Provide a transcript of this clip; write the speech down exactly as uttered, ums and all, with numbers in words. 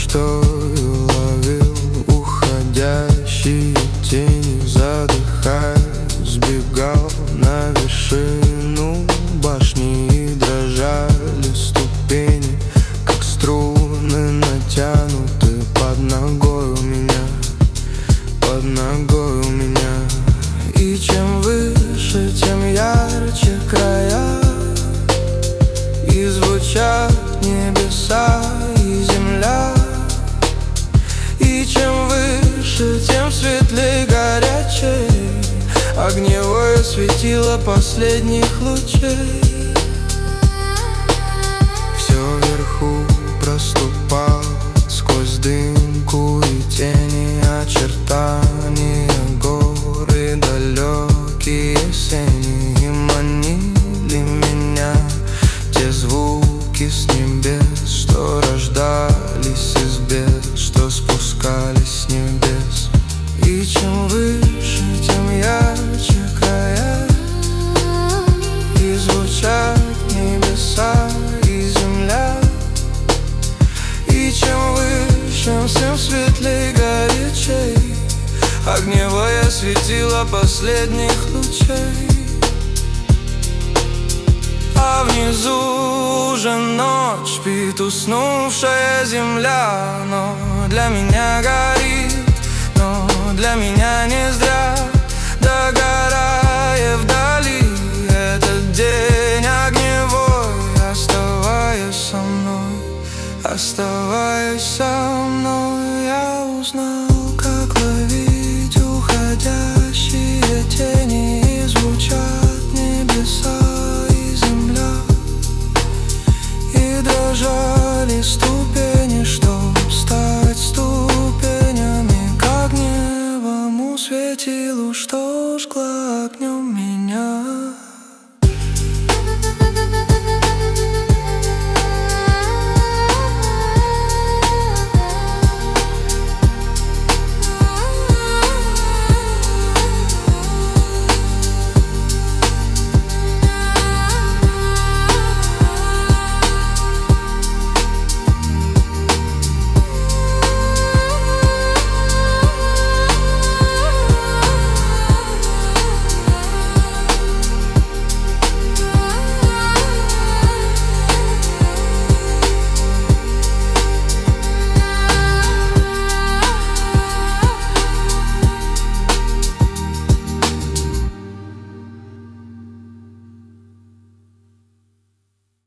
что и ловил уходящие тени, задыхаясь, сбегал на вершину башни, и дрожали ступени, как струны натянуты под ногой у меня, под ногой у меня. И чем выше, тем ярче края, и звучат небеса и земля. И чем выше, тем светлей, горячей огневое светило последних лучей. Все вверху проступал сквозь дымку и тени, очертания горы далекие сени, и манили меня те звуки с небес, что рождались из бед, что спускались с небес. И чем выше, тем ярче края, и звучат небеса и земля. И чем выше, тем светлей, горячей огневое светило последних лучей. А внизу уже ночь спит уснувшая земля, но для меня горит, но для меня не зря, догорая вдали этот день огневой. Оставаясь со мной, оставаясь со мной, я узнал, как ловить уходящие тени, и звучат небеса и земля, и дрожали ступени,